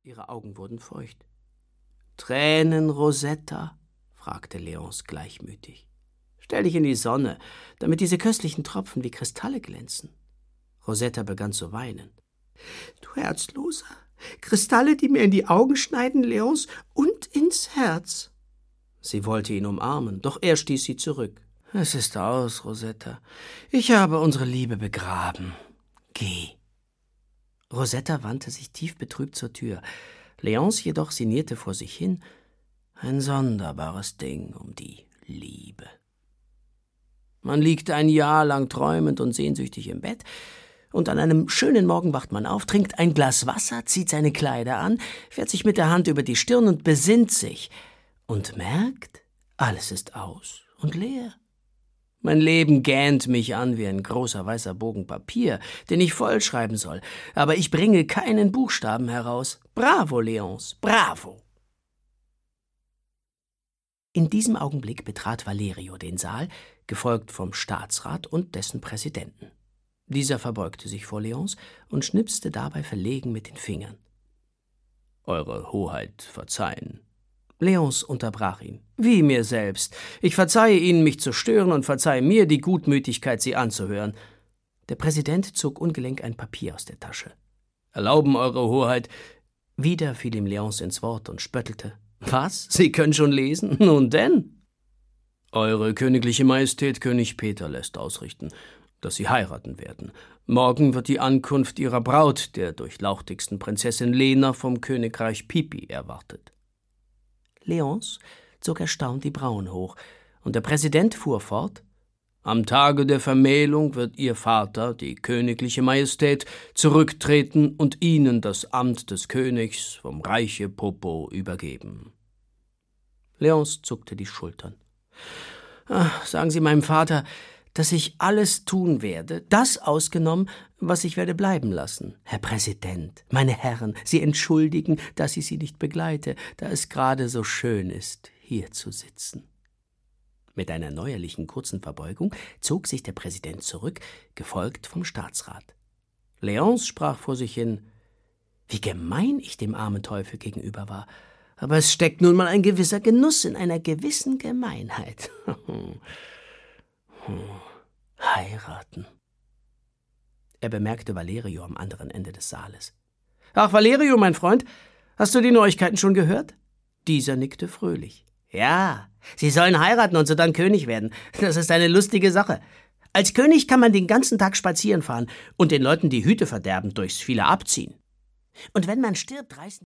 Ihre Augen wurden feucht. »Tränen, Rosetta?« fragte Léonce gleichmütig. »Stell dich in die Sonne, damit diese köstlichen Tropfen wie Kristalle glänzen.« Rosetta begann zu weinen. »Du Herzloser, Kristalle, die mir in die Augen schneiden, Léonce, und ins Herz.« Sie wollte ihn umarmen, doch er stieß sie zurück. »Es ist aus, Rosetta. Ich habe unsere Liebe begraben. Geh.« Rosetta wandte sich tief betrübt zur Tür. Léonce jedoch sinnierte vor sich hin. Ein sonderbares Ding um die Liebe. Man liegt ein Jahr lang träumend und sehnsüchtig im Bett, und an einem schönen Morgen wacht man auf, trinkt ein Glas Wasser, zieht seine Kleider an, fährt sich mit der Hand über die Stirn und besinnt sich und merkt, alles ist aus und leer. Mein Leben gähnt mich an wie ein großer weißer Bogen Papier, den ich vollschreiben soll, aber ich bringe keinen Buchstaben heraus. Bravo, Léonce, bravo! In diesem Augenblick betrat Valerio den Saal, gefolgt vom Staatsrat und dessen Präsidenten. Dieser verbeugte sich vor Léonce und schnipste dabei verlegen mit den Fingern. »Eure Hoheit verzeihen.« Léonce unterbrach ihn. »Wie mir selbst. Ich verzeihe Ihnen, mich zu stören, und verzeihe mir die Gutmütigkeit, Sie anzuhören.« Der Präsident zog ungelenk ein Papier aus der Tasche. »Erlauben, Eure Hoheit.« Wieder fiel ihm Léonce ins Wort und spöttelte. »Was? Sie können schon lesen? Nun denn?« »Eure königliche Majestät, König Peter, lässt ausrichten, dass Sie heiraten werden. Morgen wird die Ankunft Ihrer Braut, der durchlauchtigsten Prinzessin Lena vom Königreich Pipi, erwartet.« Léonce zog erstaunt die Brauen hoch, und der Präsident fuhr fort: »Am Tage der Vermählung wird Ihr Vater, die königliche Majestät, zurücktreten und Ihnen das Amt des Königs vom Reiche Popo übergeben.« Léonce zuckte die Schultern. »Sagen Sie meinem Vater, dass ich alles tun werde, das ausgenommen, was ich werde bleiben lassen. Herr Präsident, meine Herren, Sie entschuldigen, dass ich Sie nicht begleite, da es gerade so schön ist, hier zu sitzen.« Mit einer neuerlichen kurzen Verbeugung zog sich der Präsident zurück, gefolgt vom Staatsrat. Léonce sprach vor sich hin: »Wie gemein ich dem armen Teufel gegenüber war. Aber es steckt nun mal ein gewisser Genuss in einer gewissen Gemeinheit.« Heiraten. Er bemerkte Valerio am anderen Ende des Saales. »Ach, Valerio, mein Freund, hast du die Neuigkeiten schon gehört?« Dieser nickte fröhlich. »Ja, sie sollen heiraten und sodann König werden. Das ist eine lustige Sache. Als König kann man den ganzen Tag spazieren fahren und den Leuten die Hüte verderben, durchs viele abziehen. Und wenn man stirbt, reißen